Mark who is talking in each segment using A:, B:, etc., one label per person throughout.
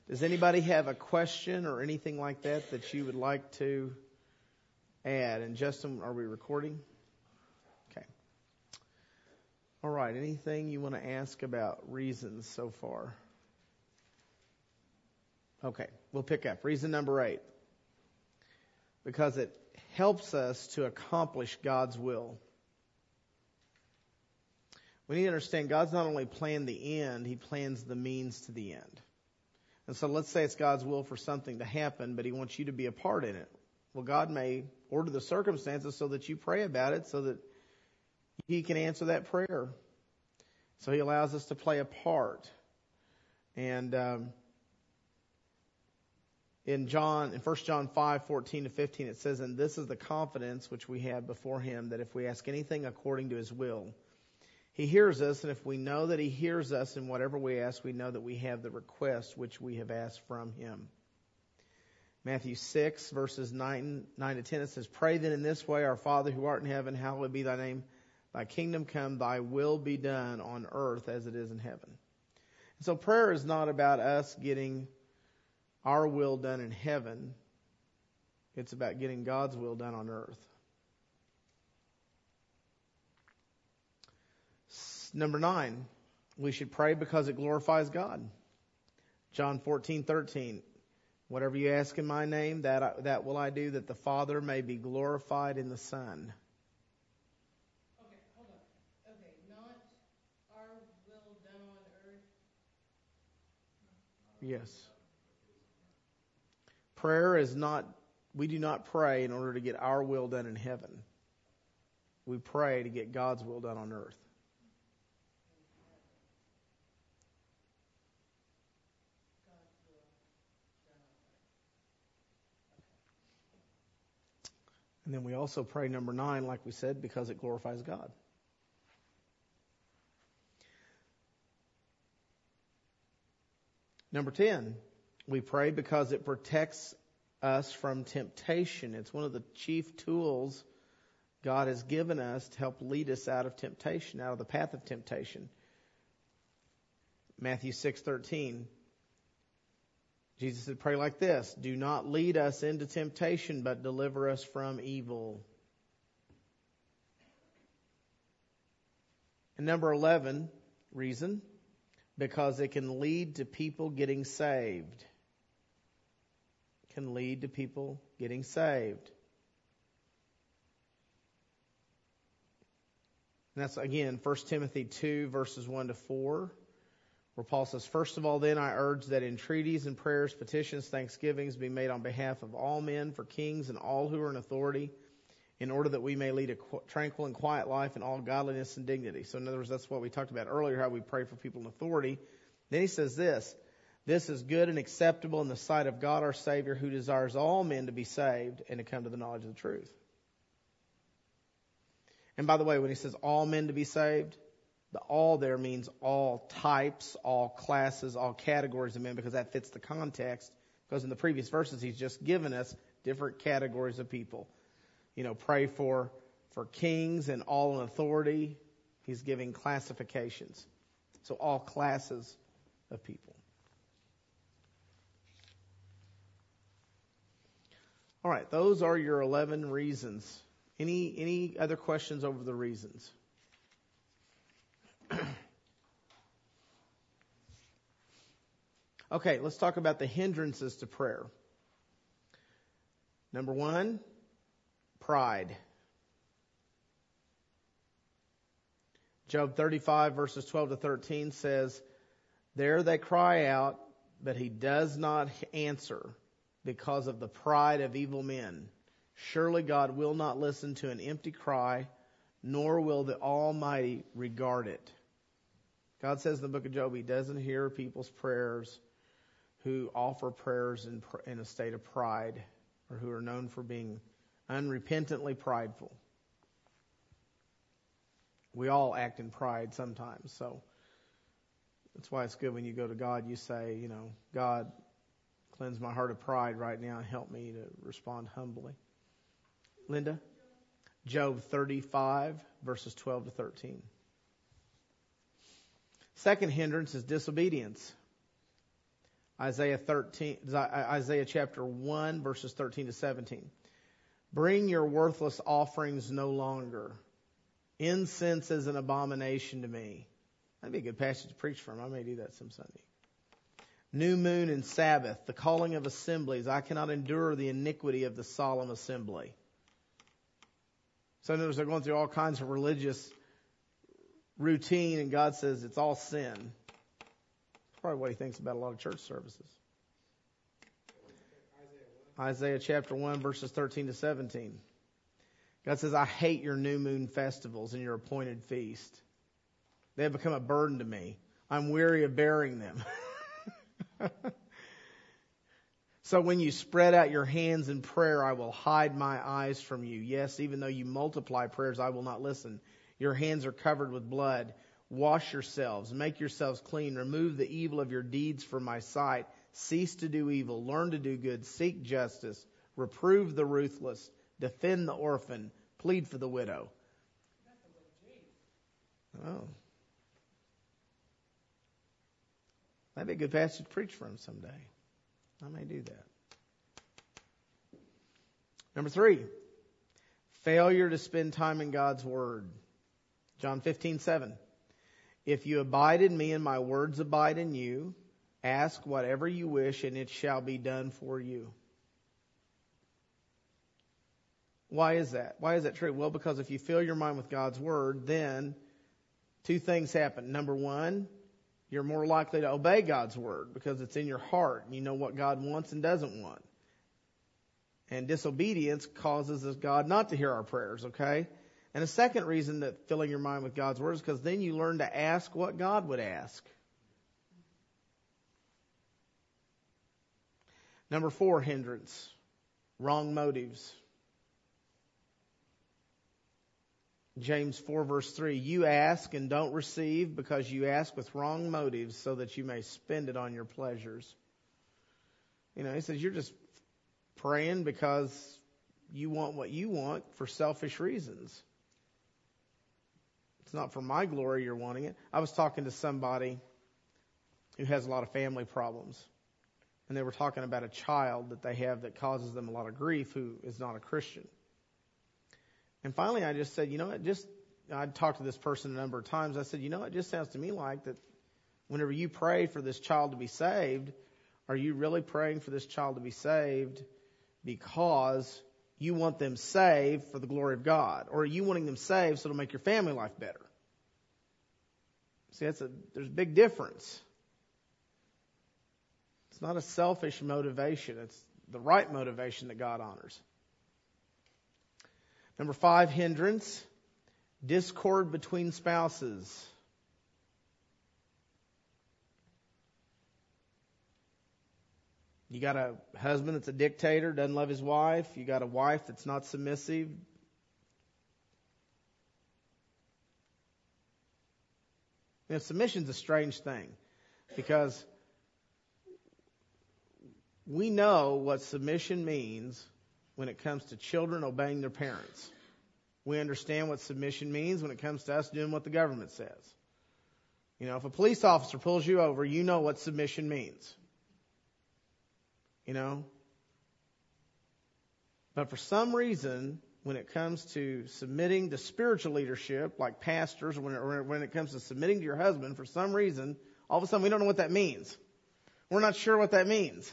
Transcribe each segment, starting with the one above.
A: Does anybody have a question or anything like that you would like to add? And Justin, are we recording? Okay. All right. Anything you want to ask about reasons so far? Okay. We'll pick up. Reason number 8. Because it helps us to accomplish God's will. We need to understand God's not only planned the end, He plans the means to the end. And so let's say it's God's will for something to happen, but He wants you to be a part in it. Well, God may order the circumstances so that you pray about it so that He can answer that prayer. So He allows us to play a part. And in 1 John 5:14-15, it says, "And this is the confidence which we have before Him, that if we ask anything according to His will, He hears us, and if we know that He hears us in whatever we ask, we know that we have the request which we have asked from Him." Matthew 6, verses 9-10, it says, "Pray then in this way, Our Father who art in heaven, hallowed be Thy name. Thy kingdom come, Thy will be done on earth as it is in heaven." And so prayer is not about us getting our will done in heaven. It's about getting God's will done on earth. Number 9, we should pray because it glorifies God. John 14:13, "Whatever you ask in my name, that will I do, that the Father may be glorified in the Son."
B: Okay, hold on. Okay, not our will done on earth.
A: Yes. Prayer is not, we do not pray in order to get our will done in heaven. We pray to get God's will done on earth. And then we also pray, number 9, like we said, because it glorifies God. Number 10, we pray because it protects us from temptation. It's one of the chief tools God has given us to help lead us out of temptation, out of the path of temptation. Matthew 6:13. Jesus said, "Pray like this, do not lead us into temptation, but deliver us from evil." And number 11, reason, because it can lead to people getting saved. It can lead to people getting saved. And that's, again, 1 Timothy 2, verses 1-4. Where Paul says, "First of all, then, I urge that entreaties and prayers, petitions, thanksgivings be made on behalf of all men, for kings and all who are in authority, in order that we may lead a tranquil and quiet life in all godliness and dignity." So in other words, that's what we talked about earlier, how we pray for people in authority. Then he says this is good and acceptable in the sight of God our Savior, who desires all men to be saved and to come to the knowledge of the truth. And by the way, when he says all men to be saved, the all there means all types, all classes, all categories of men, because that fits the context. Because in the previous verses, he's just given us different categories of people. Pray for kings and all in authority. He's giving classifications. So all classes of people. All right, those are your 11 reasons. Any other questions over the reasons? Okay, let's talk about the hindrances to prayer. Number 1, pride. Job 35, verses 12-13 says, "There they cry out, but he does not answer because of the pride of evil men. Surely God will not listen to an empty cry, nor will the Almighty regard it." God says in the book of Job, He doesn't hear people's prayers who offer prayers in a state of pride, or who are known for being unrepentantly prideful. We all act in pride sometimes, so that's why it's good when you go to God, you say, "God, cleanse my heart of pride right now and help me to respond humbly." Linda? Job 35, verses 12-13. Second hindrance is disobedience. Isaiah chapter 1, verses 13 to 17. Bring your worthless offerings no longer. Incense is an abomination to me. That'd be a good passage to preach from. I may do that some Sunday. New moon and Sabbath, the calling of assemblies. I cannot endure the iniquity of the solemn assembly. So notice they're going through all kinds of religious routine, and God says it's all sin. That's probably what he thinks about a lot of church services. Isaiah chapter 1, verses 13 to 17. God says, I hate your new moon festivals and your appointed feast. They have become a burden to me. I'm weary of bearing them. So when you spread out your hands in prayer, I will hide my eyes from you. Yes, even though you multiply prayers, I will not listen. Your hands are covered with blood. Wash yourselves, make yourselves clean. Remove the evil of your deeds from my sight. Cease to do evil. Learn to do good. Seek justice. Reprove the ruthless. Defend the orphan. Plead for the widow. Oh. That'd be a good passage to preach from someday. I may do that. Number 3, failure to spend time in God's Word. John 15:7. If you abide in me and my words abide in you, ask whatever you wish and it shall be done for you. Why is that? Why is that true? Well, because if you fill your mind with God's Word, then 2 things happen. Number 1, you're more likely to obey God's Word because it's in your heart and you know what God wants and doesn't want. And disobedience causes God not to hear our prayers, okay? And a second reason that filling your mind with God's Word is because then you learn to ask what God would ask. Number 4 hindrance, wrong motives. James 4 verse 3, you ask and don't receive because you ask with wrong motives so that you may spend it on your pleasures. He says you're just praying because you want what you want for selfish reasons. It's not for my glory you're wanting it. I was talking to somebody who has a lot of family problems. And they were talking about a child that they have that causes them a lot of grief who is not a Christian. And finally I just said, I'd talked to this person a number of times. I said, it just sounds to me like that whenever you pray for this child to be saved, are you really praying for this child to be saved because you want them saved for the glory of God? Or are you wanting them saved so it'll make your family life better? See, there's a big difference. It's not a selfish motivation. It's the right motivation that God honors. Number 5 hindrance, discord between spouses. You got a husband that's a dictator, doesn't love his wife. You got a wife that's not submissive. Submission's a strange thing because we know what submission means when it comes to children obeying their parents. We understand what submission means when it comes to us doing what the government says. If a police officer pulls you over, you know what submission means. But for some reason, when it comes to submitting to spiritual leadership, like pastors, or when it comes to submitting to your husband, for some reason, all of a sudden we don't know what that means. We're not sure what that means.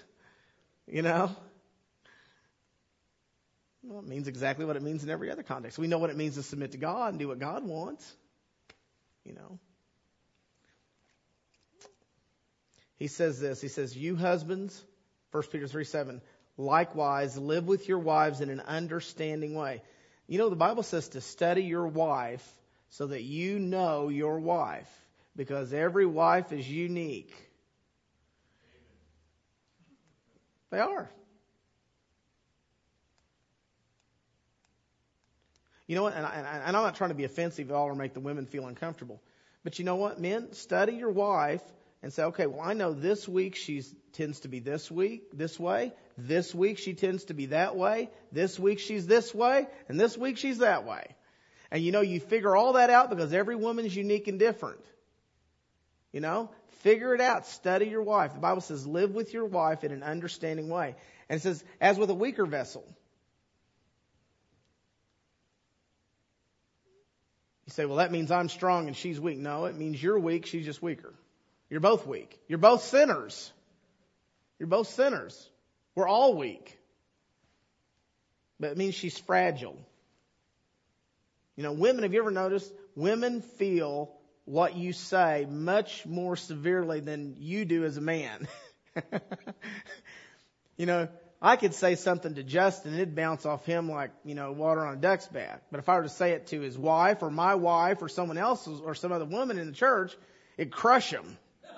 A: Well, it means exactly what it means in every other context. We know what it means to submit to God and do what God wants. He says this. He says, you husbands, 1 Peter 3:7, likewise live with your wives in an understanding way. The Bible says to study your wife so that you know your wife. Because every wife is unique. They are. You know what? And I'm not trying to be offensive at all or make the women feel uncomfortable. But you know what, men? Study your wife and say, okay, well, I know this week she tends to be this way. This week she tends to be that way. This week she's this way. And this week she's that way. And you figure all that out because every woman is unique and different. Figure it out. Study your wife. The Bible says live with your wife in an understanding way. And it says, as with a weaker vessel. You say, well, that means I'm strong and she's weak. No, it means you're weak, she's just weaker. You're both weak. You're both sinners. You're both sinners. We're all weak. But it means she's fragile. Women, have you ever noticed? Women feel what you say much more severely than you do as a man. I could say something to Justin, it'd bounce off him like, water on a duck's back. But if I were to say it to his wife or my wife or someone else's or some other woman in the church, it'd crush him.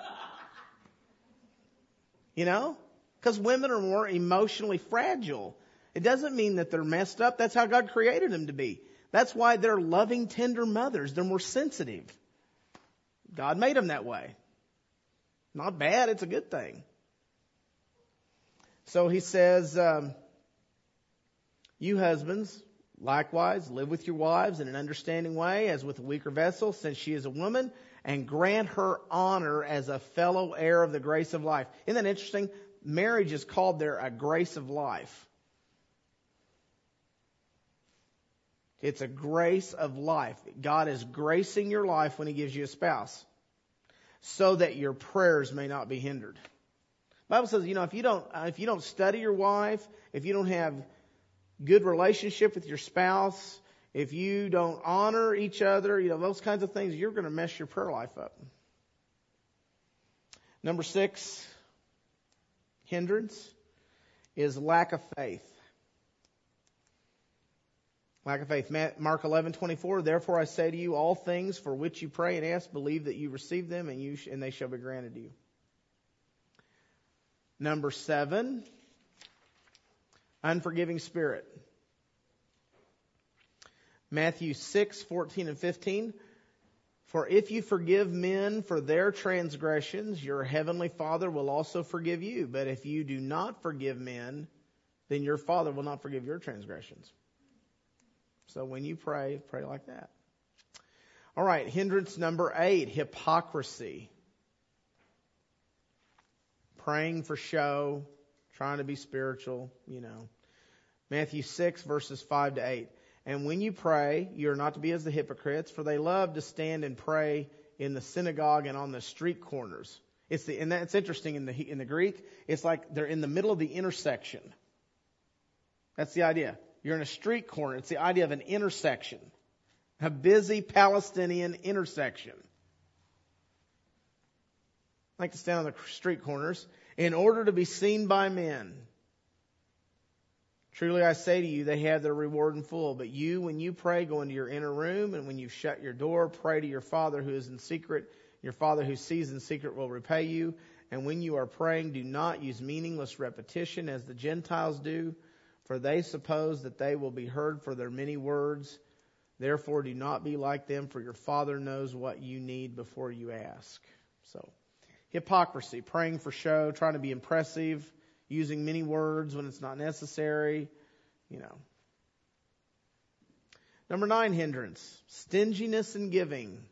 A: Because women are more emotionally fragile. It doesn't mean that they're messed up. That's how God created them to be. That's why they're loving, tender mothers. They're more sensitive. God made them that way. Not bad. It's a good thing. So he says, you husbands, likewise, live with your wives in an understanding way, as with a weaker vessel, since she is a woman, and grant her honor as a fellow heir of the grace of life. Isn't that interesting? Marriage is called there a grace of life. It's a grace of life. God is gracing your life when He gives you a spouse, so that your prayers may not be hindered. The Bible says, if you don't study your wife, if you don't have good relationship with your spouse, if you don't honor each other, those kinds of things, you're going to mess your prayer life up. Number 6, hindrance is lack of faith. Lack of faith. Mark 11:24. Therefore I say to you, all things for which you pray and ask, believe that you receive them, and they shall be granted to you. Number 7, unforgiving spirit. Matthew 6:14 and 15. For if you forgive men for their transgressions, your heavenly Father will also forgive you. But if you do not forgive men, then your Father will not forgive your transgressions. So when you pray like that. All right, hindrance number 8, hypocrisy. Praying for show, trying to be spiritual, Matthew 6, verses 5 to 8. And when you pray, you are not to be as the hypocrites, for they love to stand and pray in the synagogue and on the street corners. And that's interesting in the Greek. It's like they're in the middle of the intersection. That's the idea. You're in a street corner. It's the idea of an intersection. A busy Palestinian intersection. I like to stand on the street corners in order to be seen by men. Truly I say to you, they have their reward in full. But you, when you pray, go into your inner room, and when you shut your door, pray to your Father who is in secret. Your Father who sees in secret will repay you. And when you are praying, do not use meaningless repetition as the Gentiles do, for they suppose that they will be heard for their many words. Therefore do not be like them, for your Father knows what you need before you ask. So, hypocrisy, praying for show, trying to be impressive, using many words when it's not necessary, Number 9, hindrance, stinginess in giving.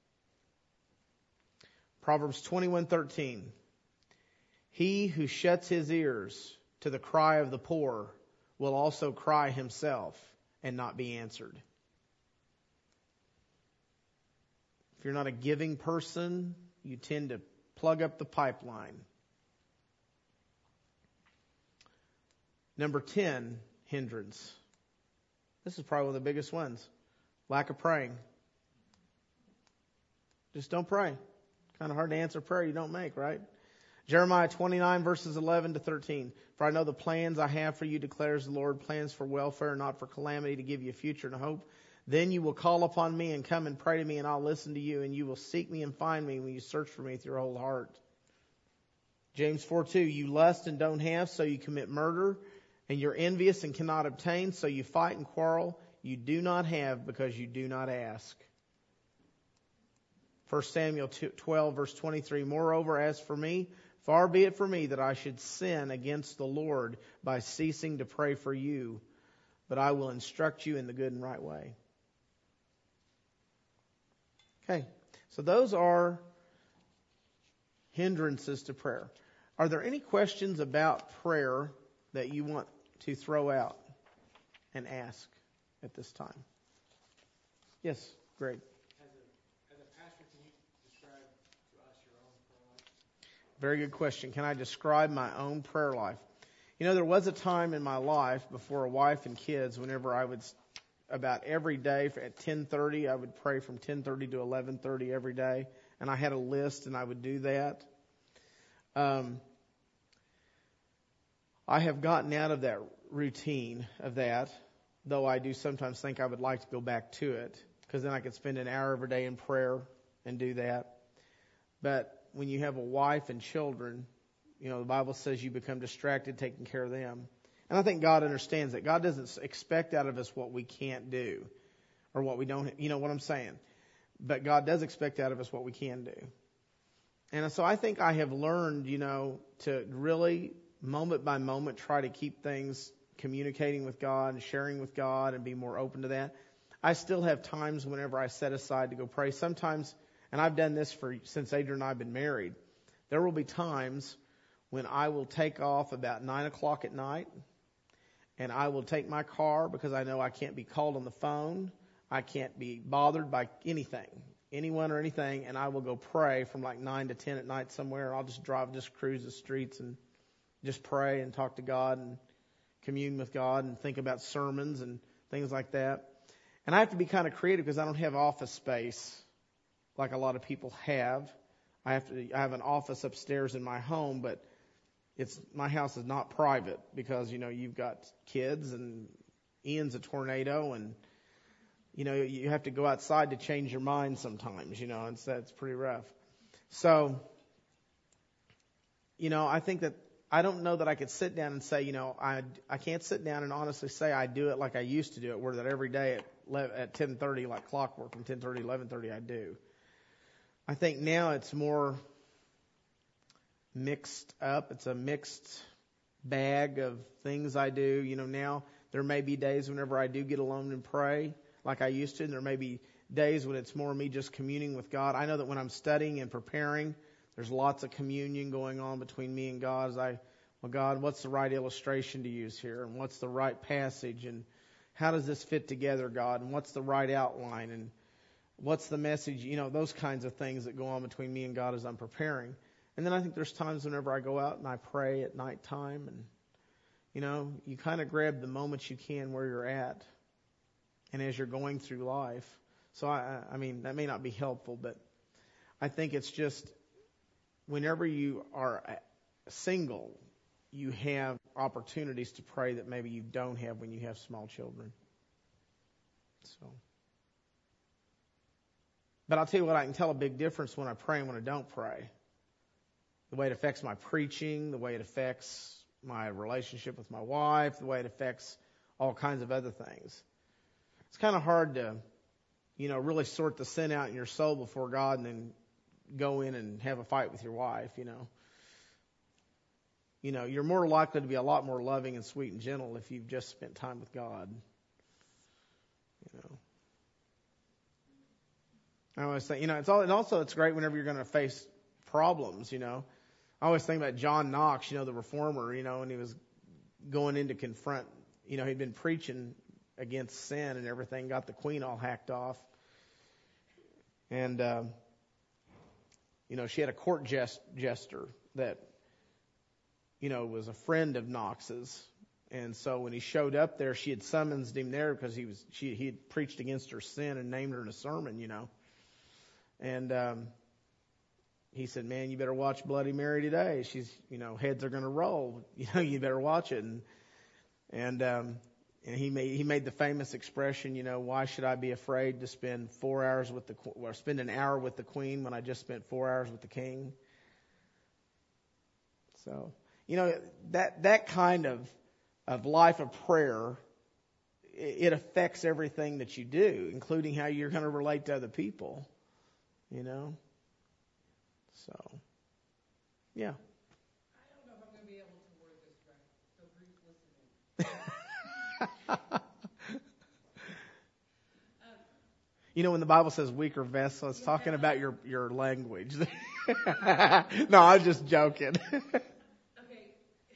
A: Proverbs 21:13. He who shuts his ears to the cry of the poor will also cry himself and not be answered. If you're not a giving person, you tend to plug up the pipeline. Number 10, hindrance. This is probably one of the biggest ones. Lack of praying. Just don't pray. Kind of hard to answer prayer you don't make, right? Jeremiah 29 verses 11 to 13. For I know the plans I have for you, declares the Lord, plans for welfare, not for calamity, to give you a future and a hope. Then you will call upon me and come and pray to me, and I'll listen to you, and you will seek me and find me when you search for me with your whole heart. James 4:2. You lust and don't have, so you commit murder. And you're envious and cannot obtain, so you fight and quarrel. You do not have because you do not ask. 1 Samuel 12, verse 23. Moreover, as for me, far be it from me that I should sin against the Lord by ceasing to pray for you, but I will instruct you in the good and right way. Okay, so those are hindrances to prayer. Are there any questions about prayer that you want to throw out and ask at this time? Yes, great.
C: As a pastor, can you describe to us your own prayer life?
A: Very good question. Can I describe my own prayer life? You know, there was a time in my life before a wife and kids, whenever I would, about every day at 10:30, I would pray from 10:30 to 11:30 every day. And I had a list and I would do that. I have gotten out of that routine of that, though I do sometimes think I would like to go back to it, because then I could spend an hour every day in prayer and do that. But when you have a wife and children, you know, the Bible says you become distracted taking care of them. And I think God understands that. God doesn't expect out of us what we can't do or what we don't, you know what I'm saying? But God does expect out of us what we can do. And so I think I have learned, you know, to really moment by moment try to keep things communicating with God and sharing with God and be more open to that. I still have times whenever I set aside to go pray. Sometimes, and I've done this since Adrian and I have been married, there will be times when I will take off about 9 o'clock at night, and I will take my car because I know I can't be called on the phone. I can't be bothered by anything, anyone or anything, and I will go pray from like 9 to 10 at night somewhere. I'll just cruise the streets and just pray and talk to God and commune with God and think about sermons and things like that. And I have to be kind of creative because I don't have office space like a lot of people have. I have an office upstairs in my home, but my house is not private because, you know, you've got kids and Ian's a tornado and, you know, you have to go outside to change your mind sometimes, you know, and so it's pretty rough. So, you know, I think that I don't know that I could sit down and say, you know, I can't sit down and honestly say I do it like I used to do it, where that every day at 10:30, like clockwork, from 10:30 to 11:30 I do. I think now it's more mixed up. It's a mixed bag of things I do. You know, now there may be days whenever I do get alone and pray like I used to, and there may be days when it's more me just communing with God. I know that when I'm studying and preparing, there's lots of communion going on between me and God. Well, God, what's the right illustration to use here? And what's the right passage? And how does this fit together, God? And what's the right outline? And what's the message? You know, those kinds of things that go on between me and God as I'm preparing. And then I think there's times whenever I go out and I pray at nighttime, and, you know, you kind of grab the moments you can where you're at and as you're going through life. So, I mean, that may not be helpful, but I think it's just whenever you are single, you have opportunities to pray that maybe you don't have when you have small children. So, but I'll tell you what, I can tell a big difference when I pray and when I don't pray. The way it affects my preaching, the way it affects my relationship with my wife, the way it affects all kinds of other things. It's kind of hard to, you know, really sort the sin out in your soul before God and then go in and have a fight with your wife, you know. You know, you're more likely to be a lot more loving and sweet and gentle if you've just spent time with God. You know. I always think, you know, it's great whenever you're going to face problems, you know. I always think about John Knox, you know, the reformer, you know, and he was going in to confront, you know, he'd been preaching against sin and everything, got the queen all hacked off. And, you know, she had a court jester that, you know, was a friend of Knox's. And so when he showed up there, she had summoned him there because he had preached against her sin and named her in a sermon, you know. And he said, man, you better watch Bloody Mary today. She's, you know, heads are going to roll. You know, you better watch it. And he made the famous expression, you know, why should I be afraid to spend spend an hour with the queen when I just spent 4 hours with the king? So, you know, that kind of life of prayer, it affects everything that you do, including how you're going to relate to other people, you know. So, yeah.
B: I don't know if I'm going to be able to word this right, so brief listening.
A: You know, when the Bible says weaker vessel, it's talking about your language. No, I was just joking.
B: Okay.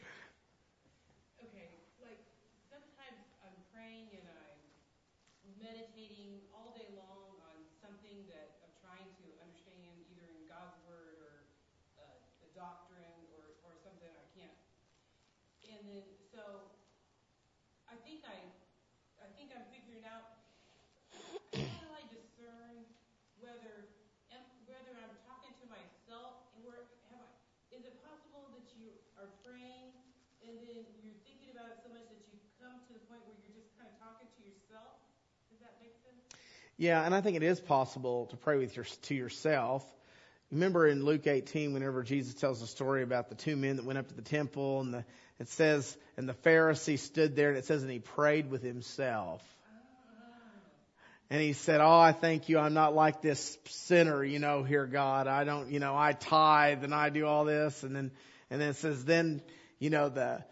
B: Okay. Like, sometimes I'm praying and I'm meditating all day long on something that I'm trying to understand, either in God's Word or a doctrine or something I can't. And then, so, I think I'm figuring out, how do I discern whether I'm talking to myself, and is it possible that you are praying and then you're thinking about it so much that you come to the point where you're just kind of talking to yourself? Does that make sense?
A: Yeah, and I think it is possible to pray to yourself. Remember in Luke 18, whenever Jesus tells the story about the two men that went up to the temple, and it says, and the Pharisee stood there, and it says, and he prayed with himself. And he said, oh, I thank you. I'm not like this sinner, here, God. I don't, I tithe and I do all this. And then it says, then, the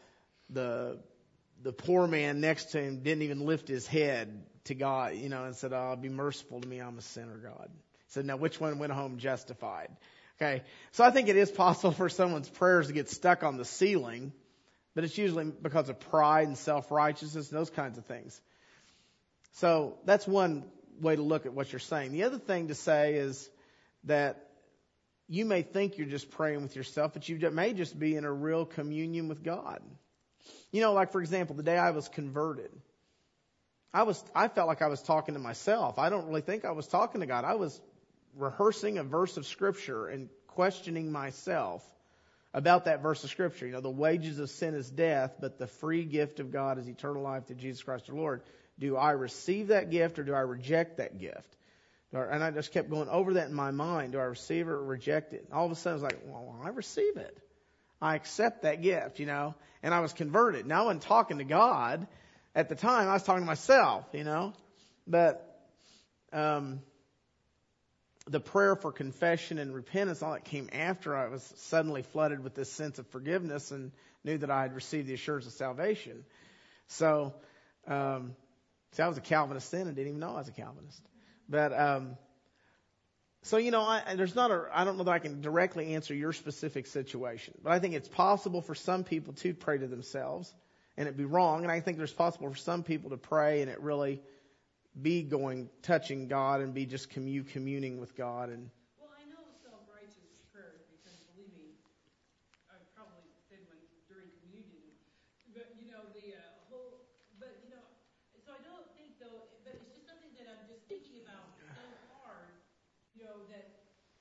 A: poor man next to him didn't even lift his head to God, and said, oh, be merciful to me. I'm a sinner, God. He said, now which one went home justified? Okay. So I think it is possible for someone's prayers to get stuck on the ceiling, but it's usually because of pride and self-righteousness and those kinds of things. So that's one way to look at what you're saying. The other thing to say is that you may think you're just praying with yourself, but you may just be in a real communion with God. Like for example, the day I was converted, I felt like I was talking to myself. I don't really think I was talking to God. I was rehearsing a verse of Scripture and questioning myself about that verse of Scripture. The wages of sin is death, but the free gift of God is eternal life through Jesus Christ our Lord. Do I receive that gift or do I reject that gift? And I just kept going over that in my mind. Do I receive it or reject it? And all of a sudden I was like, well, I receive it. I accept that gift, and I was converted. Now I wasn't talking to God. At the time, I was talking to myself, But the prayer for confession and repentance, all that came after I was suddenly flooded with this sense of forgiveness and knew that I had received the assurance of salvation. So, I was a Calvinist then and didn't even know I was a Calvinist. But, I don't know that I can directly answer your specific situation, but I think it's possible for some people to pray to themselves and it'd be wrong. And I think there's possible for some people to pray and it really be touching God and be just communing with God. And
B: well, I know self-righteous prayers because, believe me, I probably said one during communion. But so I don't think though. But it's just something that I'm just thinking about so hard. That.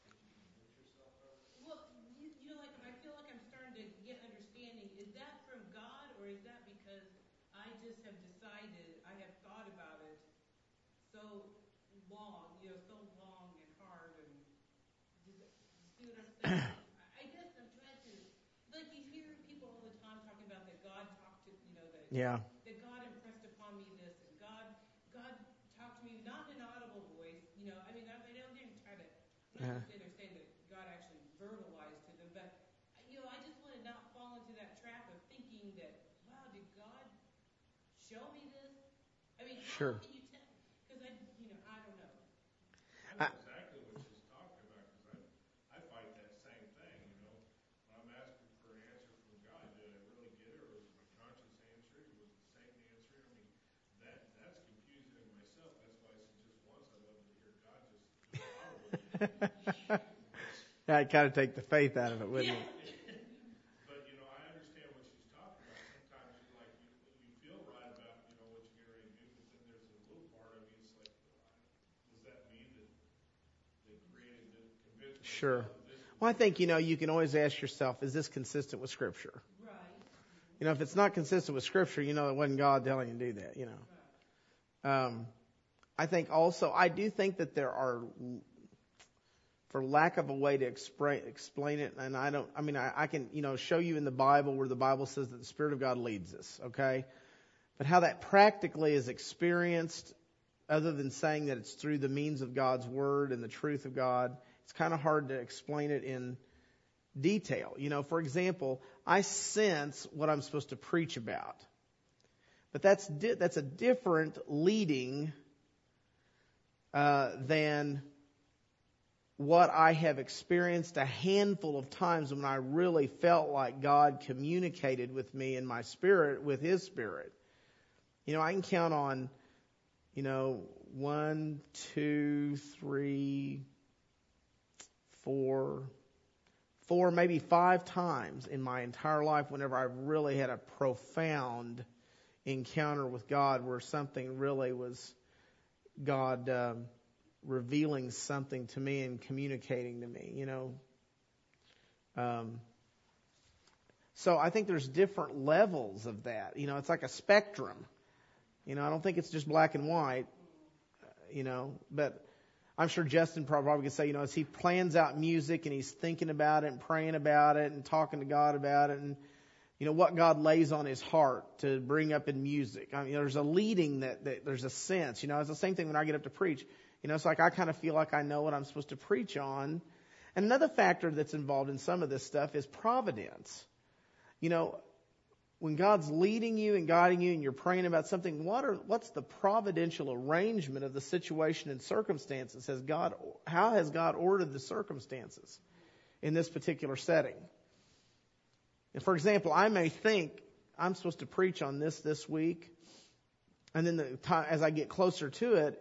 B: Well, like I feel like I'm starting to get understanding. Is that from God or is that because I just have decided, I have thought about it so long, so long and hard, and you see what I'm saying? I guess I'm trying to, like you hear people all the time talking about that God talked to,
A: yeah.
B: that God impressed upon me this, and God talked to me not in an audible voice, they don't try to, I'm not saying they're saying that God actually verbalized to them, but I just want to not fall into that trap of thinking that, wow, did God show me this?
A: Sure.
B: How can you tell? Because I don't know.
D: I know exactly what she's talking about because I fight that same thing. When I'm asking for an answer from God, did I really get it, or was it my conscience answering? Was it Satan answering? That's confusing in myself. That's why I said just once I'd love to hear God just audibly.
A: That'd kind of take the faith out of it, wouldn't it?
D: But I understand what she's talking about. Sometimes you feel right about what you're getting ready to do, but then there's a little part of you. It's like, was that me that created the conviction?
A: Sure. Well, I think you can always ask yourself, is this consistent with Scripture?
B: Right.
A: If it's not consistent with Scripture, it wasn't God telling you to do that. I think also, I do think that there are, for lack of a way to explain it, and I can, show you in the Bible where the Bible says that the Spirit of God leads us, okay? But how that practically is experienced, other than saying that it's through the means of God's Word and the truth of God, it's kind of hard to explain it in detail. For example, I sense what I'm supposed to preach about. But that's a different leading than what I have experienced a handful of times when I really felt like God communicated with me in my spirit, with His Spirit. I can count on, 1, 2, 3, 4, maybe 5 times in my entire life whenever I've really had a profound encounter with God where something really was God revealing something to me and communicating to me, So I think there's different levels of that. It's like a spectrum. I don't think it's just black and white, but I'm sure Justin probably could say, as he plans out music and he's thinking about it and praying about it and talking to God about it and, what God lays on his heart to bring up in music. There's a leading that there's a sense, it's the same thing when I get up to preach. It's like I kind of feel like I know what I'm supposed to preach on. And another factor that's involved in some of this stuff is providence. When God's leading you and guiding you and you're praying about something, what's the providential arrangement of the situation and circumstances? How has God ordered the circumstances in this particular setting? And for example, I may think I'm supposed to preach on this week, and then as I get closer to it,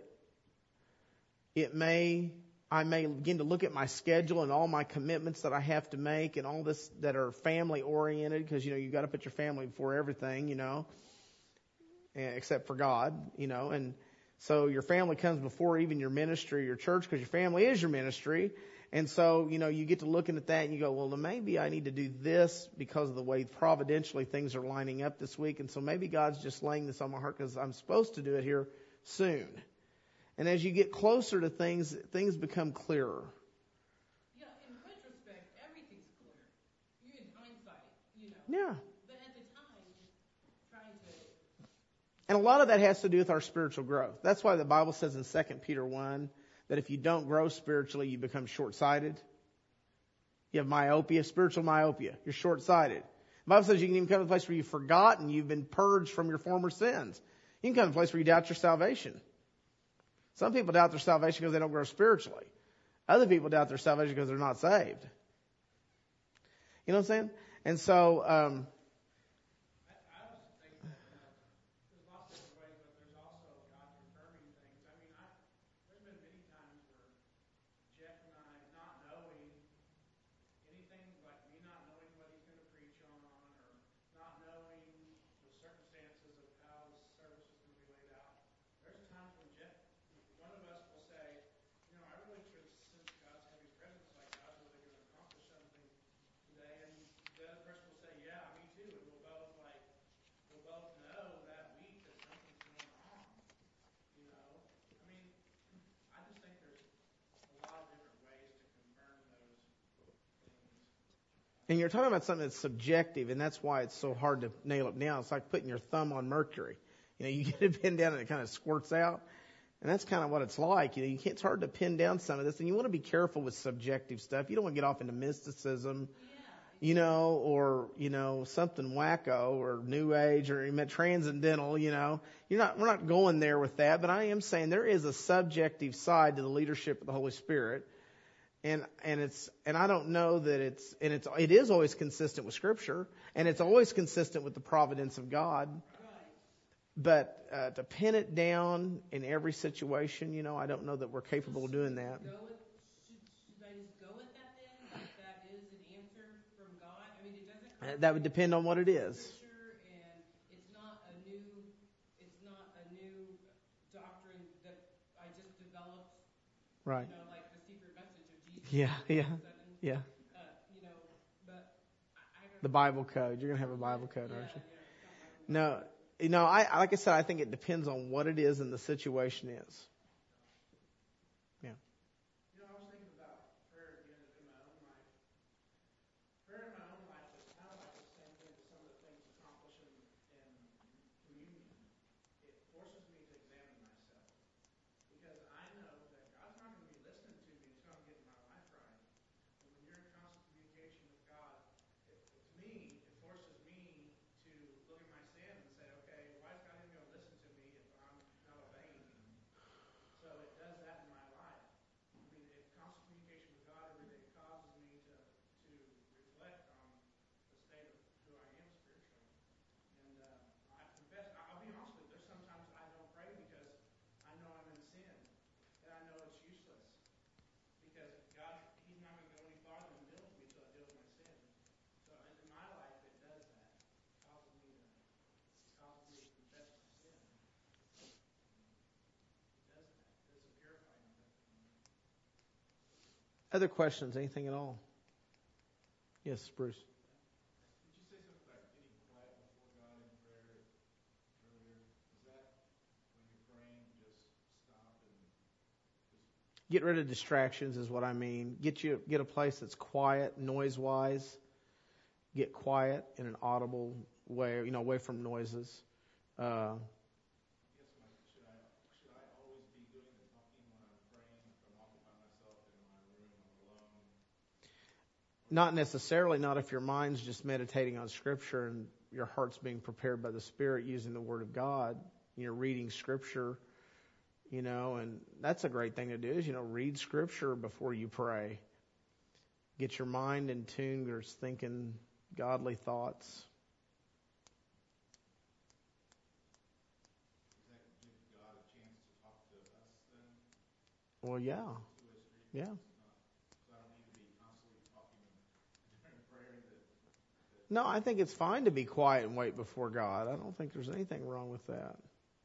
A: I may begin to look at my schedule and all my commitments that I have to make and all this that are family oriented, because you got to put your family before everything, except for God, and so your family comes before even your ministry or your church, because your family is your ministry. And so, you get to looking at that and you go, well, then maybe I need to do this because of the way providentially things are lining up this week. And so maybe God's just laying this on my heart because I'm supposed to do it here soon. And as you get closer to things become clearer.
B: Yeah, in retrospect, everything's clear. In hindsight,
A: Yeah.
B: But at the time, trying to...
A: And a lot of that has to do with our spiritual growth. That's why the Bible says in 2 Peter 1 that if you don't grow spiritually, you become short-sighted. You have myopia, spiritual myopia. You're short-sighted. The Bible says you can even come to a place where you've forgotten, you've been purged from your former sins. You can come to a place where you doubt your salvation. Some people doubt their salvation because they don't grow spiritually. Other people doubt their salvation because they're not saved. You know what I'm saying? And so,
C: I was thinking that there's lots of different ways, but there's also God confirming things. There's been many times where Jeff and I not knowing anything, like me not knowing what he's going to preach on, or not knowing the circumstances of how the service is going to be laid out. There's times when one of us will say, I really should sense God's heavy presence, like God's really going to accomplish something today. And the other person will say, yeah, me too. And we'll both know that week that something's going on. I just think there's a lot of different ways to confirm those things.
A: and you're talking about something that's subjective, and that's why it's so hard to nail it down. It's like putting your thumb on mercury. You get it pinned down and it kind of squirts out. And that's kind of what it's like. It's hard to pin down some of this. And you want to be careful with subjective stuff. You don't want to get off into mysticism, or, something wacko or new age or transcendental, We're not going there with that. But I am saying there is a subjective side to the leadership of the Holy Spirit. And I don't know that it is always consistent with Scripture. And it's always consistent with the providence of God. But to pin it down in every situation, I don't know that we're capable of doing that.
B: Should I just go with that then? Like that is an answer from God? It doesn't come
A: That would depend on what it is.
B: Scripture, and it's not a new doctrine that I just developed.
A: Right.
B: Like the secret message of Jesus.
A: Yeah.
B: But I don't.
A: The Bible code. You're going to have a Bible code, aren't you?
B: Yeah,
A: No, like I said, I think it depends on what it is and the situation is. Yeah.
C: I was thinking about prayer again in my own life. Prayer in my own life is kind of like the same thing as some of the things accomplished in communion. It forces me to examine myself. Because I know that God's not going to be listening to me until I'm getting my life right. And when you're in constant communication with God, it forces me to look at my sin and say, okay, why is God even going to listen to me if I'm not obeying Him?
A: Other questions? Anything at all? Yes, Bruce.
D: Did you say something about getting quiet before God in prayer earlier? Is that when you're praying, just stop and just...
A: Get rid of distractions is what I mean. Get a place that's quiet, noise-wise. Get quiet in an audible way, away from noises.
D: Should I always be doing the talking when I'm praying? If I'm walking by myself in my room, I'm alone?
A: Not necessarily, not if your mind's just meditating on Scripture and your heart's being prepared by the Spirit using the Word of God. Reading Scripture, and that's a great thing to do is, read Scripture before you pray. Get your mind in tune. There's thinking godly thoughts.
D: Does that give God a chance to talk to us then?
A: Well, yeah. Yeah.
D: So I don't need to be constantly talking during prayer.
A: No, I think it's fine to be quiet and wait before God. I don't think there's anything wrong with that.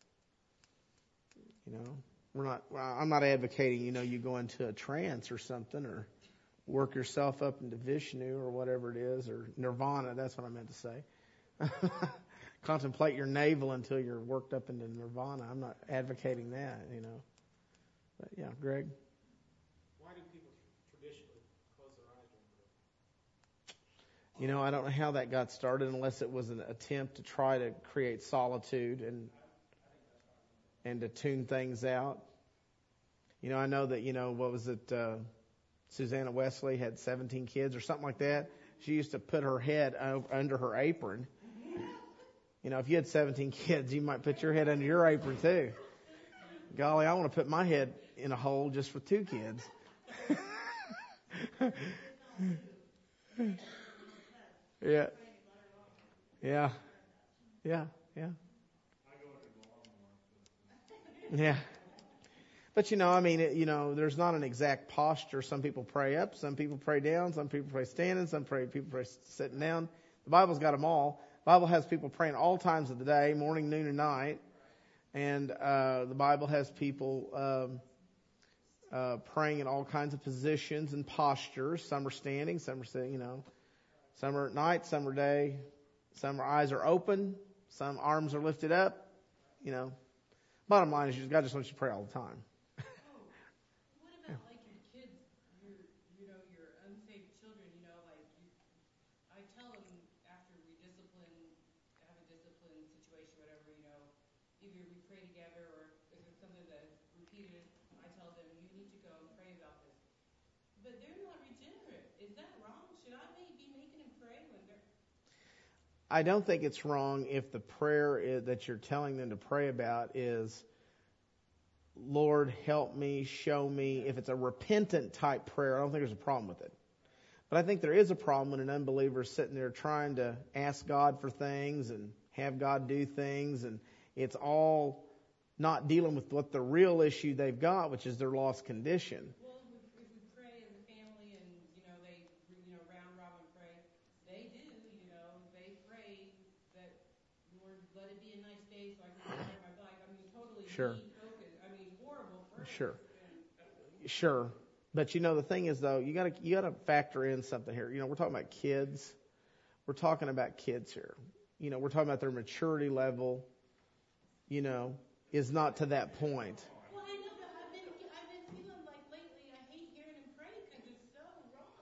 A: I'm not advocating, you go into a trance or something or work yourself up into Vishnu or whatever it is, or Nirvana, that's what I meant to say. Contemplate your navel until you're worked up into Nirvana. I'm not advocating that, But yeah, Greg?
C: Why do people traditionally close their eyes during prayer?
A: I don't know how that got started unless it was an attempt to try to create solitude and to tune things out. I know that, what was it, Susanna Wesley had 17 kids or something like that. She used to put her head under her apron. If you had 17 kids, you might put your head under your apron too. Golly, I want to put my head in a hole just with 2 kids. Yeah. Yeah. Yeah. Yeah. Yeah. But there's not an exact posture. Some people pray up, some people pray down, some people pray standing, people pray sitting down. The Bible's got them all. The Bible has people praying all times of the day, morning, noon, and night. And the Bible has people praying in all kinds of positions and postures. Some are standing, some are sitting, Some are at night, some are day. Some eyes are open, some arms are lifted up. Bottom line is God just wants you to pray all the time.
B: What about like your kids, your unsaved children, I tell them after we have a discipline situation, whatever, either we pray together or if it's something that's repeated, I tell them, you need to go and pray about this. But they're not regenerate. Is that wrong? Should I be making them pray when they're...
A: I don't think it's wrong if the prayer that you're telling them to pray about is, Lord, help me, show me. If it's a repentant type prayer, I don't think there's a problem with it. But I think there is a problem when an unbeliever is sitting there trying to ask God for things and have God do things, and it's all not dealing with what the real issue they've got, which is their lost condition.
B: Well, if we pray as a family and, they, round robin pray, they do, they pray that, Lord, let it be a nice day so I can ride my bike. Totally
A: Sure.
B: focused. Horrible prayers.
A: Sure. But the thing is though, you gotta factor in something here. We're talking about kids. We're talking about kids here. We're talking about their maturity level, is not to that point.
B: Well, I know, but I've been feeling like lately I hate hearing them pray because it's so wrong.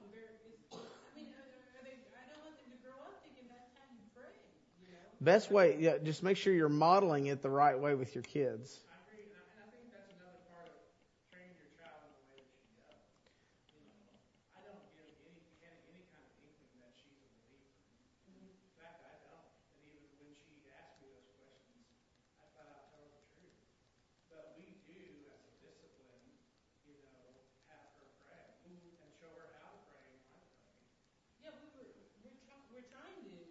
B: I don't want them to grow up thinking that's how you pray,
A: Best way, just make sure you're modeling it the right way with your kids.
C: I agree, and I think that's another part of training your child in the way that should go. I don't give any kind of inkling that she's a believer. In fact, I don't. And even when she asks me those questions, I flat out tell her the truth. But we do, as a discipline, have her pray and show her how to pray and why to pray.
B: Yeah, we're trying to,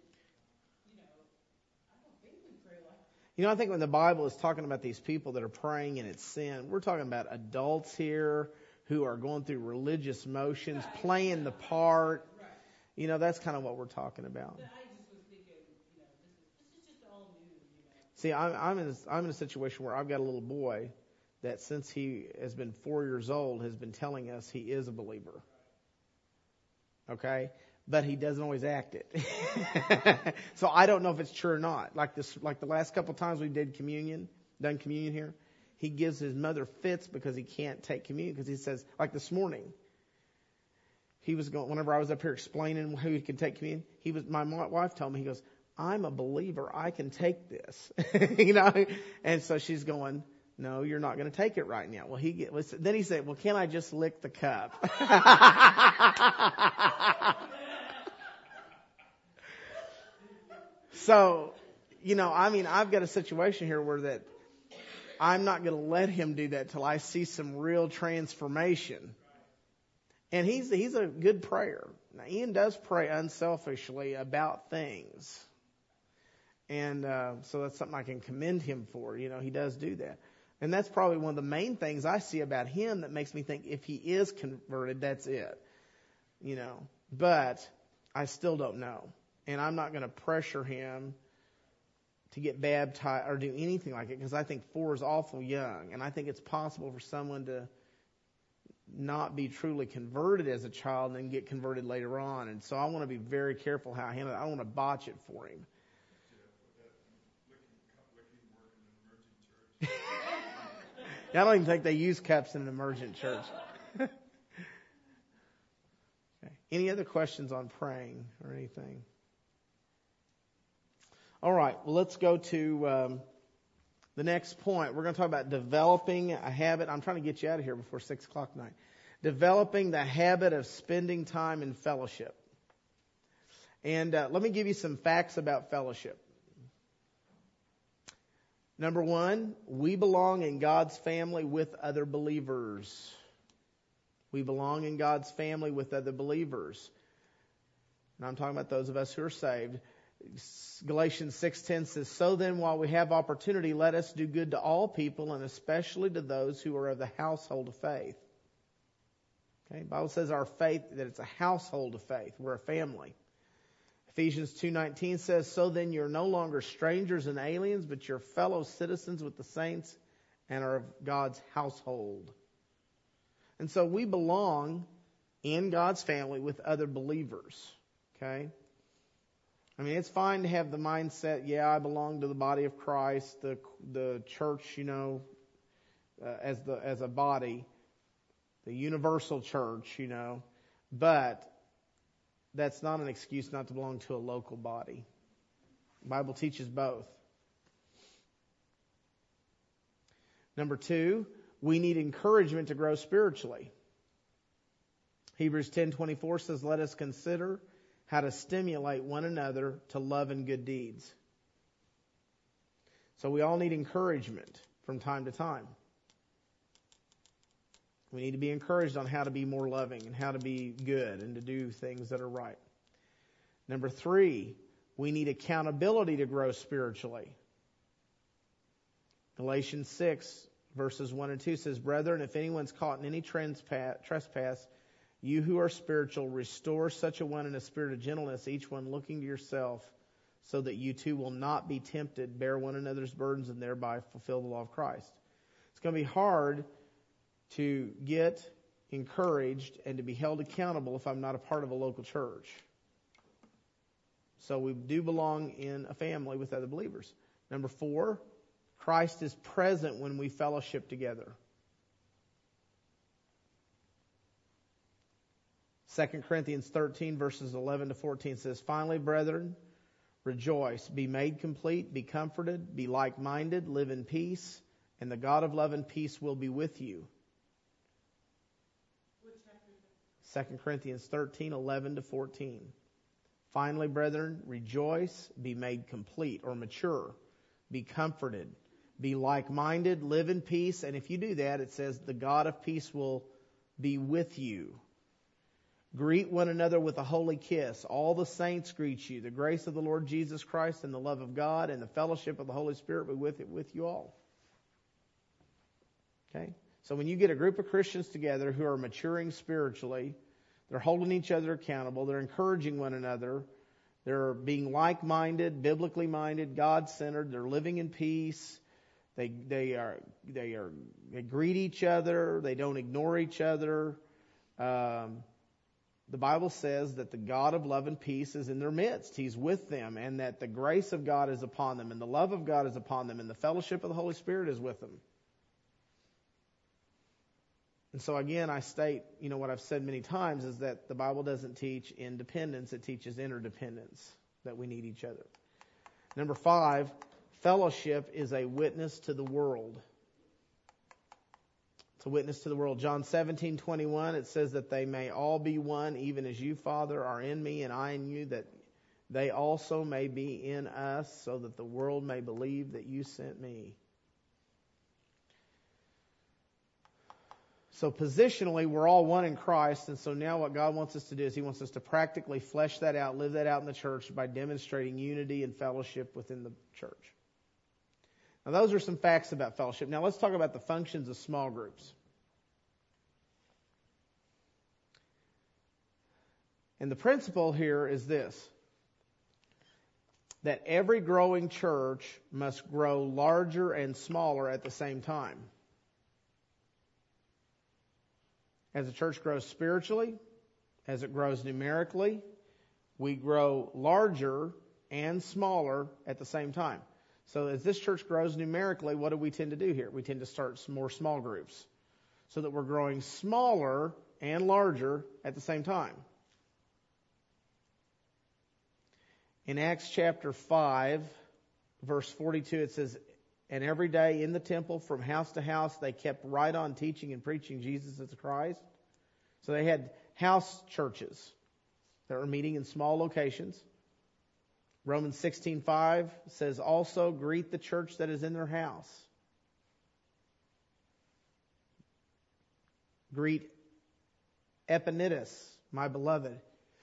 B: I don't think we pray like
A: I think when the Bible is talking about these people that are praying in its sin, we're talking about adults here who are going through religious motions, playing the part.
B: Right.
A: That's kind of what we're talking about.
B: But I just was thinking, this is just all new,
A: See, I'm in a situation where I've got a little boy that since he has been 4 years old has been telling us he is a believer. Okay? But he doesn't always act it. So I don't know if it's true or not. Like the last couple of times we done communion here, he gives his mother fits because he can't take communion. Because he says, like this morning, he was going, whenever I was up here explaining who he can take communion, my wife told me, he goes, I'm a believer. I can take this. And so she's going, no, you're not going to take it right now. Well, then he said, well, can I just lick the cup? So, I've got a situation here where I'm not going to let him do that till I see some real transformation. And he's a good prayer. Now, Ian does pray unselfishly about things. And so that's something I can commend him for. He does do that. And that's probably one of the main things I see about him that makes me think if he is converted, that's it. But I still don't know. And I'm not going to pressure him to get baptized or do anything like it because I think 4 is awful young. And I think it's possible for someone to not be truly converted as a child and then get converted later on. And so I want to be very careful how I handle it. I don't want to botch it for him. I don't even think they use cups in an emergent church. Okay. Any other questions on praying or anything? All right. Well, let's go to the next point. We're going to talk about developing a habit. I'm trying to get you out of here before 6 o'clock tonight. Developing the habit of spending time in fellowship. And let me give you some facts about fellowship. Number 1, we belong in God's family with other believers. We belong in God's family with other believers. And I'm talking about those of us who are saved. Galatians 6:10 says, so then while we have opportunity, let us do good to all people and especially to those who are of the household of faith. Okay, the Bible says our faith, that it's a household of faith. We're a family. Ephesians 2:19 says, so then you're no longer strangers and aliens, but you're fellow citizens with the saints and are of God's household. And so we belong in God's family with other believers. Okay? I mean, it's fine to have the mindset, I belong to the body of Christ, the church, as a body, the universal church, but that's not an excuse not to belong to a local body. The Bible teaches both. Number 2, we need encouragement to grow spiritually. Hebrews 10:24 says, let us consider how to stimulate one another to love and good deeds. So we all need encouragement from time to time. We need to be encouraged on how to be more loving and how to be good and to do things that are right. Number 3, we need accountability to grow spiritually. Galatians 6, verses 1 and 2 says, brethren, if anyone's caught in any trespass, you who are spiritual, restore such a one in a spirit of gentleness, each one looking to yourself, so that you too will not be tempted, bear one another's burdens, and thereby fulfill the law of Christ. It's going to be hard to get encouraged and to be held accountable if I'm not a part of a local church. So we do belong in a family with other believers. Number 4, Christ is present when we fellowship together. 2 Corinthians 13 verses 11 to 14 says, finally, brethren, rejoice, be made complete, be comforted, be like-minded, live in peace, and the God of love and peace will be with you. 2 Corinthians 13, 11 to 14. Finally, brethren, rejoice, be made complete or mature, be comforted, be like-minded, live in peace, and if you do that, it says the God of peace will be with you. Greet one another with a holy kiss. All the saints greet you. The grace of the Lord Jesus Christ and the love of God and the fellowship of the Holy Spirit be with you all. Okay? So when you get a group of Christians together who are maturing spiritually, they're holding each other accountable, they're encouraging one another, they're being like-minded, biblically minded, God-centered, they're living in peace, they greet each other, they don't ignore each other, the Bible says that the God of love and peace is in their midst. He's with them, and that the grace of God is upon them, and the love of God is upon them, and the fellowship of the Holy Spirit is with them. And so again, I state, what I've said many times is that the Bible doesn't teach independence, it teaches interdependence, that we need each other. Number 5, fellowship is a witness to the world. It's a witness to the world. John 17:21, it says that they may all be one, even as you, Father, are in me and I in you, that they also may be in us, so that the world may believe that you sent me. So positionally, we're all one in Christ, and so now what God wants us to do is He wants us to practically flesh that out, live that out in the church by demonstrating unity and fellowship within the church. Now those are some facts about fellowship. Now let's talk about the functions of small groups. And the principle here is this, that every growing church must grow larger and smaller at the same time. As a church grows spiritually, as it grows numerically, we grow larger and smaller at the same time. So as this church grows numerically, what do we tend to do here? We tend to start more small groups so that we're growing smaller and larger at the same time. In Acts chapter 5, verse 42, it says, "And every day in the temple, from house to house, they kept right on teaching and preaching Jesus as Christ." So they had house churches that were meeting in small locations. Romans 16:5 says, "Also greet the church that is in their house." Greet Epaphras, my beloved.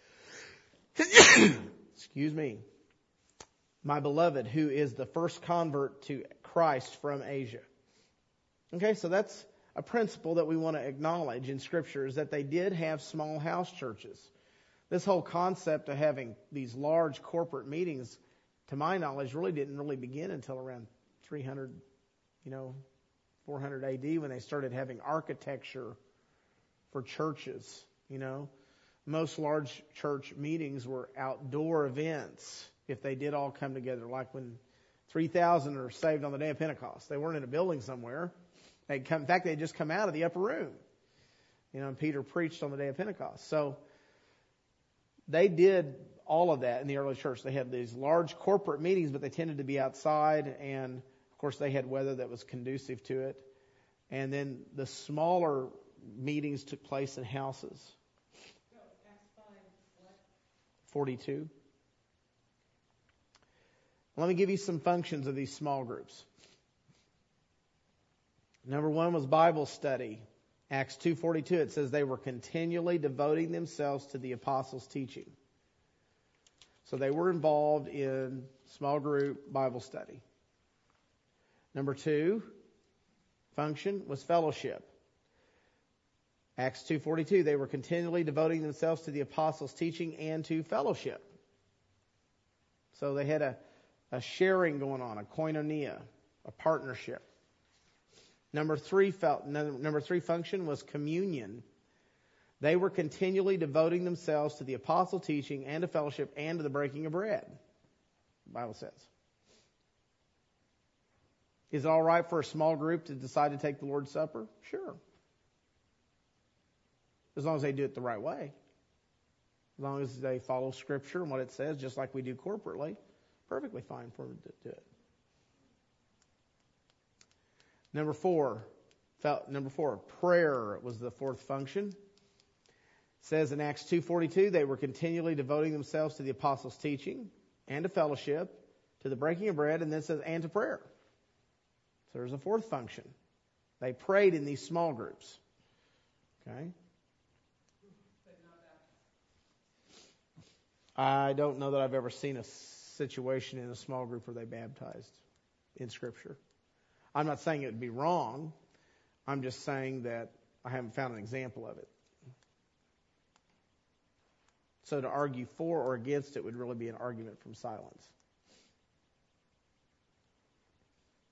A: Excuse me. My beloved, who is the first convert to Christ from Asia. Okay, so that's a principle that we want to acknowledge in Scripture, is that they did have small house churches. This whole concept of having these large corporate meetings, to my knowledge, didn't begin until around 300, 400 AD, when they started having architecture for churches, Most large church meetings were outdoor events if they did all come together, like when 3,000 are saved on the day of Pentecost. They weren't in a building somewhere. In fact, they'd just come out of the upper room. And Peter preached on the day of Pentecost. So they did all of that in the early church. They had these large corporate meetings, but they tended to be outside, and of course they had weather that was conducive to it. And then the smaller meetings took place in houses. 42. Let me give you some functions of these small groups. Number 1 was Bible study. Acts 2:42, it says they were continually devoting themselves to the apostles' teaching. So they were involved in small group Bible study. Number 2 function was fellowship. Acts 2:42, they were continually devoting themselves to the apostles' teaching and to fellowship. So they had a sharing going on, a koinonia, a partnership. Number 3 function was communion. They were continually devoting themselves to the apostle teaching and to fellowship and to the breaking of bread, the Bible says. Is it all right for a small group to decide to take the Lord's Supper? Sure. As long as they do it the right way. As long as they follow Scripture and what it says, just like we do corporately, perfectly fine for them to do it. Number four, prayer was the 4th function. It says in Acts 2:42, they were continually devoting themselves to the apostles' teaching and to fellowship, to the breaking of bread, and then it says, and to prayer. So there's a 4th function. They prayed in these small groups. Okay? I don't know that I've ever seen a situation in a small group where they baptized in Scripture. I'm not saying it would be wrong. I'm just saying that I haven't found an example of it. So to argue for or against it would really be an argument from silence.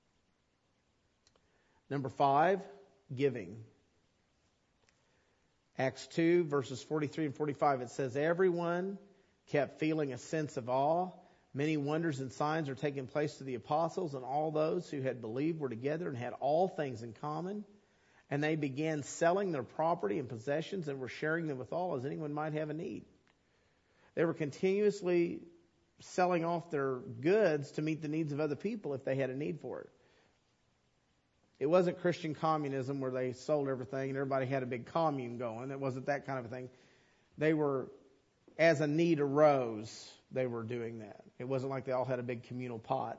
A: Number 5, giving. Acts 2, verses 43 and 45, it says, everyone kept feeling a sense of awe. Many wonders and signs are taking place to the apostles, and all those who had believed were together and had all things in common. And they began selling their property and possessions and were sharing them with all as anyone might have a need. They were continuously selling off their goods to meet the needs of other people if they had a need for it. It wasn't Christian communism where they sold everything and everybody had a big commune going. It wasn't that kind of a thing. They were, as a need arose, they were doing that. It wasn't like they all had a big communal pot.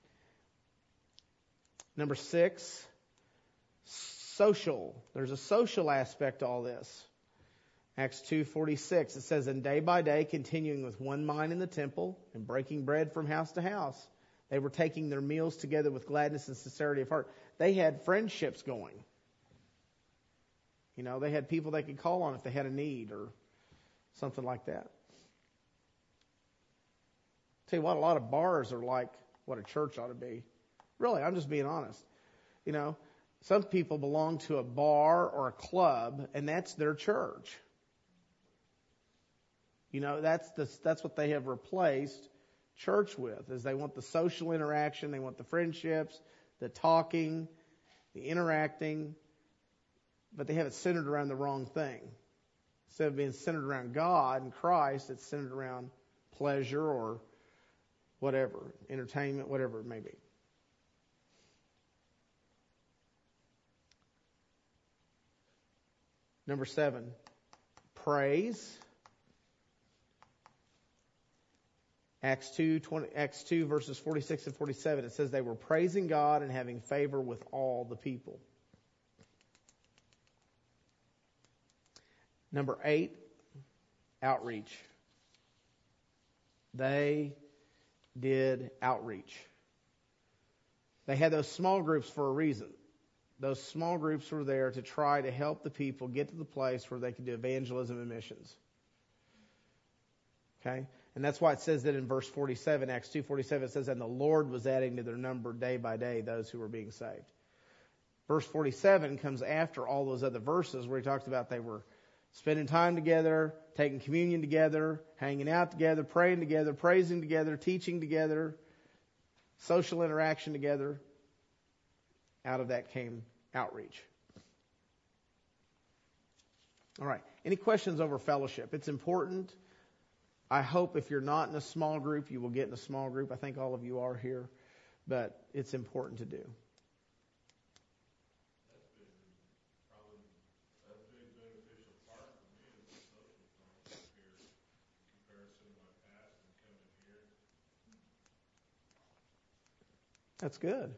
A: Number 6, social. There's a social aspect to all this. Acts 2:46, it says, and day by day, continuing with one mind in the temple and breaking bread from house to house, they were taking their meals together with gladness and sincerity of heart. They had friendships going. You know, they had people they could call on if they had a need or something like that. Tell you what, a lot of bars are like what a church ought to be. Really, I'm just being honest. You know, some people belong to a bar or a club, and that's their church. You know, that's what they have replaced church with, is they want the social interaction, they want the friendships, the talking, the interacting, but they have it centered around the wrong thing. Instead of being centered around God and Christ, it's centered around pleasure or whatever, entertainment, whatever it may be. Number 7, praise. Acts 2 verses 46 and 47, it says they were praising God and having favor with all the people. Number 8, outreach. They did outreach. They had those small groups for a reason. Those small groups were there to try to help the people get to the place where they could do evangelism and missions. Okay? And that's why it says that in verse 47, Acts 2:47, it says, and the Lord was adding to their number day by day those who were being saved. Verse 47 comes after all those other verses where he talks about they were spending time together, taking communion together, hanging out together, praying together, praising together, teaching together, social interaction together. Out of that came outreach. All right. Any questions over fellowship? It's important. I hope if you're not in a small group, you will get in a small group. I think all of you are here, but it's important to do.
D: That's been probably a big beneficial part for me is the social fellowship here in comparison to my past and coming here.
A: That's good.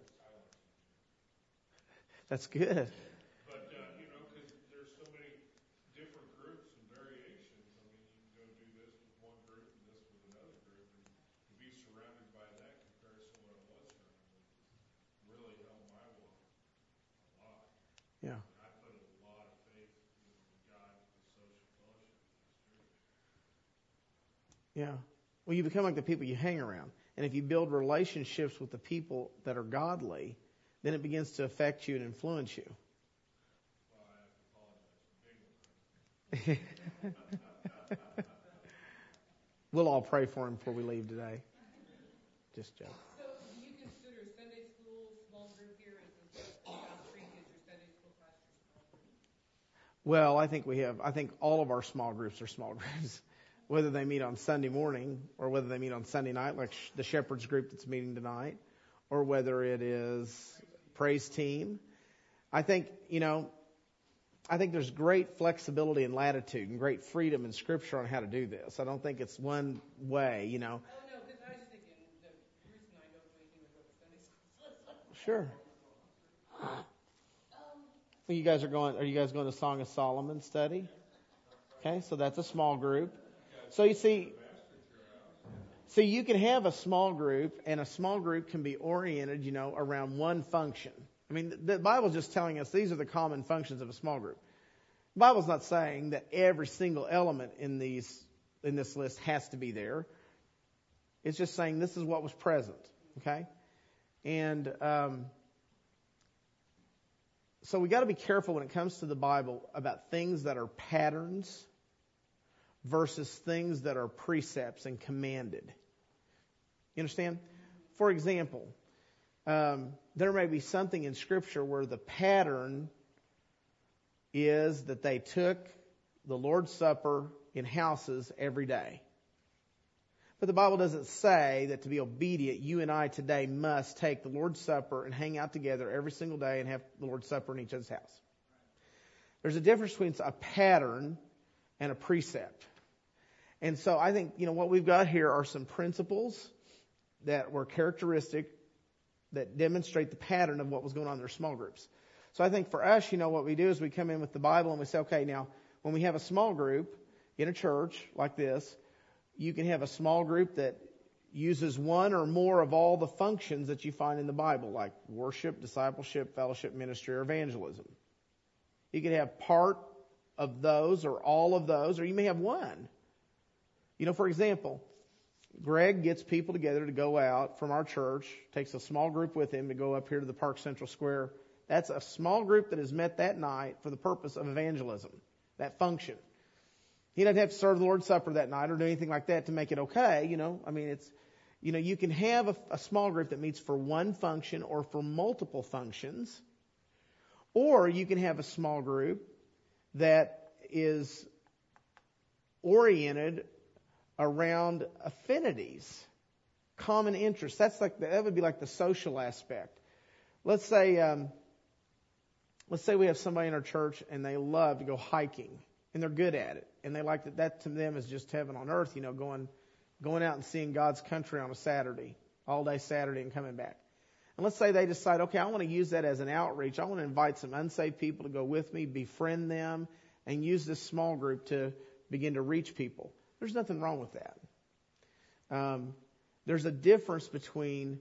A: That's good.
D: But, you know, because there's so many different groups and variations. I mean, you can go do this with one group and this with another group, and to be surrounded by that comparison to what I was surrounded with really helped my walk a lot.
A: Yeah.
D: And I put a lot of faith in God with the social fellowship in this church.
A: Yeah. Well, you become like the people you hang around. And if you build relationships with the people that are godly, then it begins to affect you and influence you.
D: Well, I have to apologize for big one.
A: We'll all pray for him before we leave today. Just joke.
B: So do you consider Sunday school small group here as South Creek is your Sunday school class, your small group?
A: Well, I think all of our small groups are small groups. Whether they meet on Sunday morning or whether they meet on Sunday night, like the Shepherd's group that's meeting tonight, or whether it is praise team. I think there's great flexibility and latitude and great freedom in Scripture on how to do this. I don't think it's one way,
B: Oh, no, because I was just thinking that Bruce and I don't do anything with what the Sunday school says.
A: Sure. Well, you guys are going to Song of Solomon study? Okay, so that's a small group. So you see, you can have a small group, and a small group can be oriented, around one function. I mean, the Bible's just telling us these are the common functions of a small group. The Bible's not saying that every single element in this list has to be there. It's just saying this is what was present, okay? And So we got to be careful when it comes to the Bible about things that are patterns versus things that are precepts and commanded. You understand? For example, there may be something in Scripture where the pattern is that they took the Lord's Supper in houses every day. But the Bible doesn't say that to be obedient, you and I today must take the Lord's Supper and hang out together every single day and have the Lord's Supper in each other's house. There's a difference between a pattern and a precept. And so I think, what we've got here are some principles that were characteristic that demonstrate the pattern of what was going on in their small groups. So I think for us, what we do is we come in with the Bible and we say, okay, now when we have a small group in a church like this, you can have a small group that uses one or more of all the functions that you find in the Bible, like worship, discipleship, fellowship, ministry, or evangelism. You could have part of those or all of those, or you may have one. For example, Greg gets people together to go out from our church, takes a small group with him to go up here to the Park Central Square. That's a small group that is met that night for the purpose of evangelism, that function. He doesn't have to serve the Lord's Supper that night or do anything like that to make it okay. You can have a small group that meets for one function or for multiple functions. Or you can have a small group that is oriented around affinities, common interests. That would be like the social aspect. Let's say we have somebody in our church and they love to go hiking and they're good at it and they like that to them is just heaven on earth. Going out and seeing God's country on a Saturday, all day Saturday, and coming back. And let's say they decide, okay, I want to use that as an outreach. I want to invite some unsaved people to go with me, befriend them, and use this small group to begin to reach people. There's nothing wrong with that. There's a difference between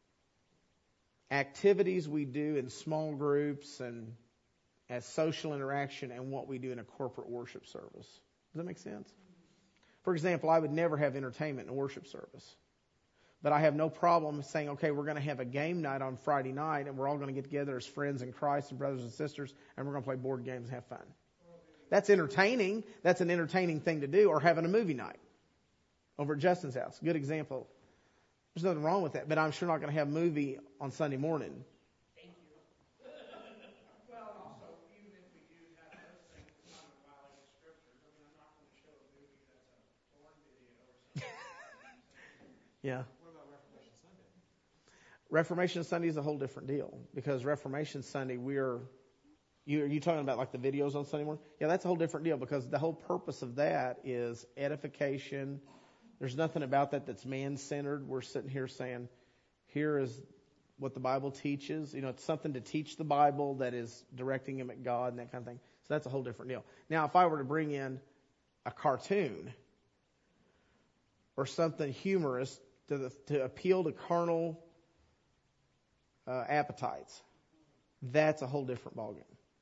A: activities we do in small groups and as social interaction and what we do in a corporate worship service. Does that make sense? For example, I would never have entertainment in a worship service. But I have no problem saying, okay, we're going to have a game night on Friday night and we're all going to get together as friends in Christ and brothers and sisters and we're going to play board games and have fun. That's entertaining. That's an entertaining thing to do. Or having a movie night over at Justin's house. Good example. There's nothing wrong with that. But I'm sure not going to have a movie on Sunday morning.
C: Thank you. Well, and also, even if we do have those things, it's not going to violate the Scriptures. I'm not going to show a movie that's a porn video or something.
A: Yeah.
E: What about Reformation Sunday?
A: Reformation Sunday is a whole different deal. Because Reformation Sunday, are you talking about like the videos on Sunday morning? Yeah, that's a whole different deal because the whole purpose of that is edification. There's nothing about that that's man-centered. We're sitting here saying, here is what the Bible teaches. It's something to teach the Bible that is directing him at God and that kind of thing. So that's a whole different deal. Now, if I were to bring in a cartoon or something humorous to appeal to carnal appetites, that's a whole different ballgame.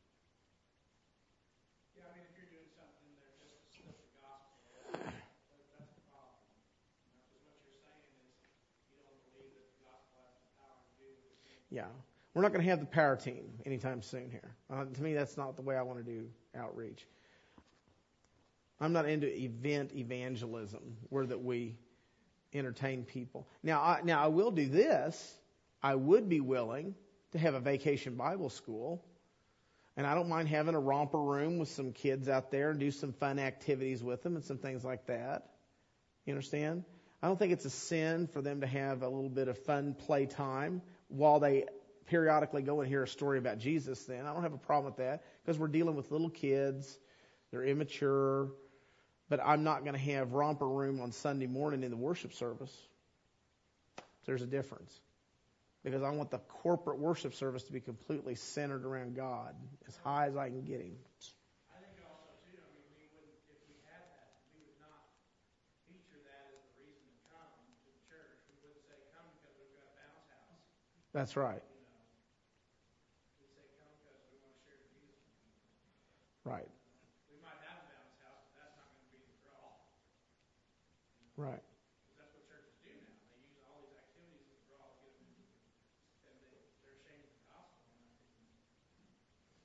C: Yeah, if you're doing something there just to slip the gospel, that's the problem. Because what you're saying is you don't believe that the gospel has the power to do what it's saying.
A: Yeah. We're not going to have the power team anytime soon here. To me, that's not the way I want to do outreach. I'm not into event evangelism where that we entertain people. Now I will do this. I would be willing to have a vacation Bible school. And I don't mind having a romper room with some kids out there and do some fun activities with them and some things like that. You understand? I don't think it's a sin for them to have a little bit of fun play time while they periodically go and hear a story about Jesus then. I don't have a problem with that because we're dealing with little kids. They're immature. But I'm not going to have romper room on Sunday morning in the worship service. There's a difference. Because I want the corporate worship service to be completely centered around God, as high as I can get him.
C: I think also, too, we wouldn't, if we had that, we would not feature that as the reason to come to the church. We would say, come because we've got a bounce house.
A: That's right.
C: We'd say, come because we want to share Jesus with people.
A: Right.
C: We might have a bounce house, but that's not going to be the draw.
A: Right.
C: Because that's what churches do now. They use all these activities as a draw to get them into and they're ashamed of the gospel.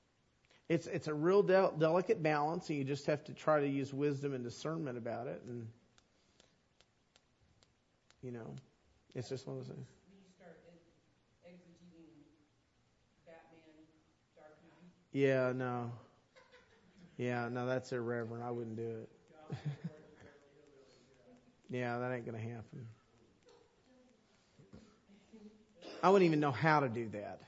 A: It's a real delicate balance, and you just have to try to use wisdom and discernment about it. And, it's just one of those things.
B: When you start exegeting Batman, Dark Knight.
A: Yeah, no, that's irreverent. I wouldn't do it. Yeah, that ain't going to happen. I wouldn't even know how to do that.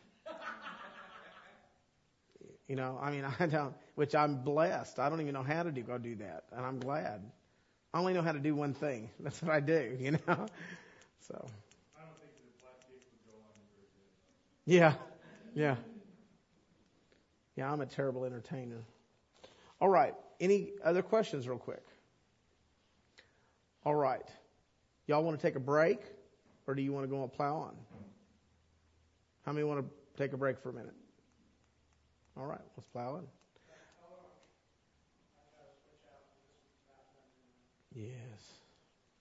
A: I don't, which I'm blessed. I don't even know how to go do that, and I'm glad. I only know how to do one thing. That's what I do, So.
D: I don't think the black cape would go on very good.
A: Yeah, I'm a terrible entertainer. All right. Any other questions real quick? All right. Y'all want to take a break, or do you want to go and plow on? How many want to take a break for a minute? All right, let's plow in. Yes.